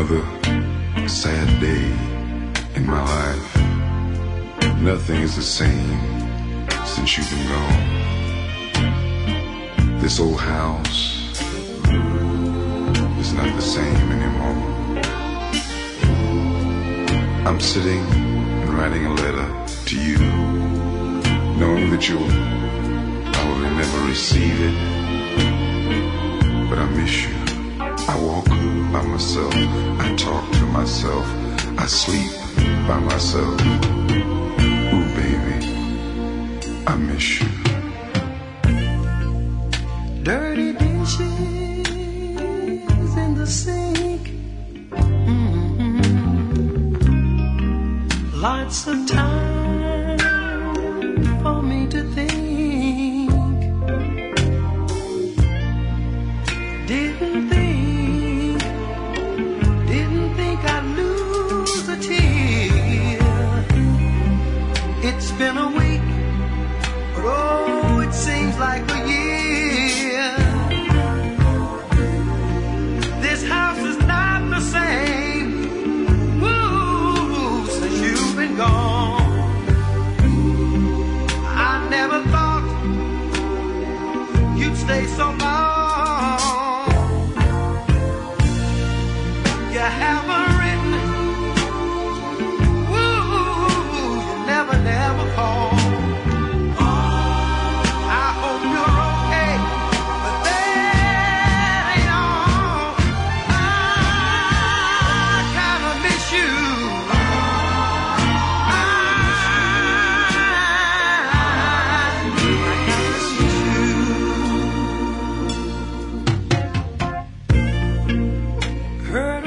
Another sad day in my life. Nothing is the same since you've been gone. This old house is not the same anymore. I'm sitting and writing a letter to you, knowing that you'll probably never receive it, but I miss you. I walk by myself, I talk to myself, I sleep by myself. Ooh, baby, I miss you. Dirty dishes in the sink, lots of time for me to think. Didn't think I'd lose a tear. It's been a week, but oh, it seems like a year. This house is not the same, woo, since you've been gone. I never thought you'd stay so long. You haven't written, woo, you never called. I hope you're okay, but that ain't all. I kinda miss you. Heard a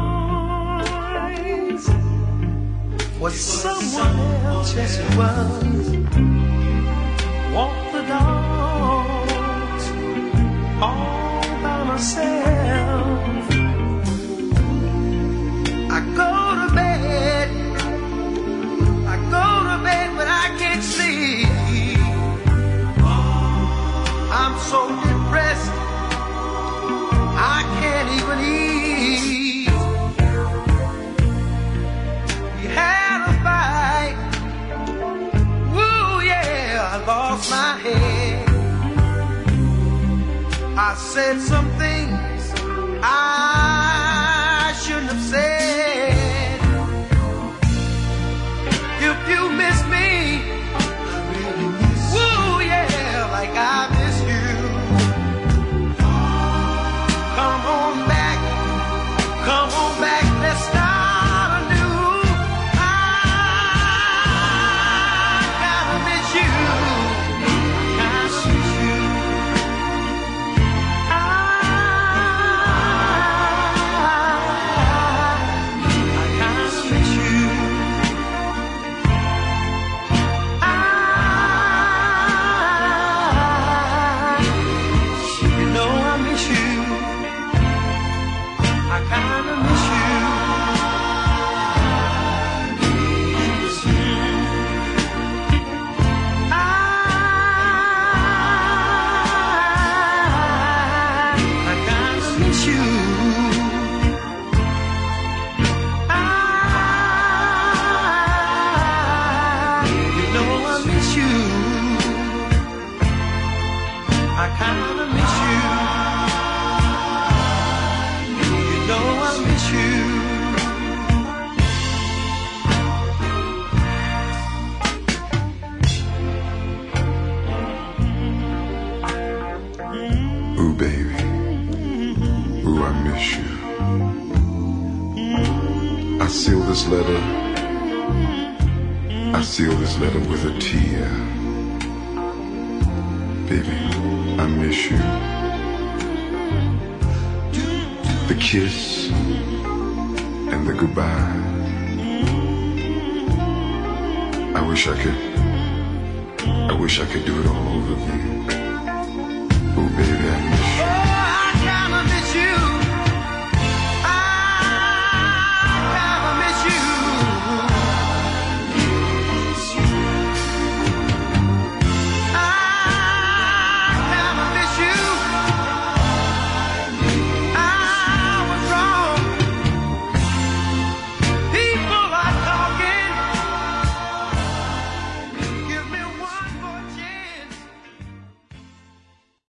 noise. Was someone else? Yes, it was. Walk the dogs all by myself. I go to bed, but I can't sleep. I'm so depressed, I can't even eat. We had a fight, woo, yeah, I lost my head. I said some things I shouldn't have said. If you miss me, woo, yeah, like I miss you. Come on back, let's start anew. I gotta miss you. I gotta miss you. I gotta miss you. You know I miss you. I kinda miss you. I kinda miss you. You know I miss you. I kinda miss you. You know I miss you. Ooh, baby, ooh, I miss you. I seal this letter with a tear. Baby, I miss you. The kiss and the goodbye. I wish I could do it all over again. Oh, baby, I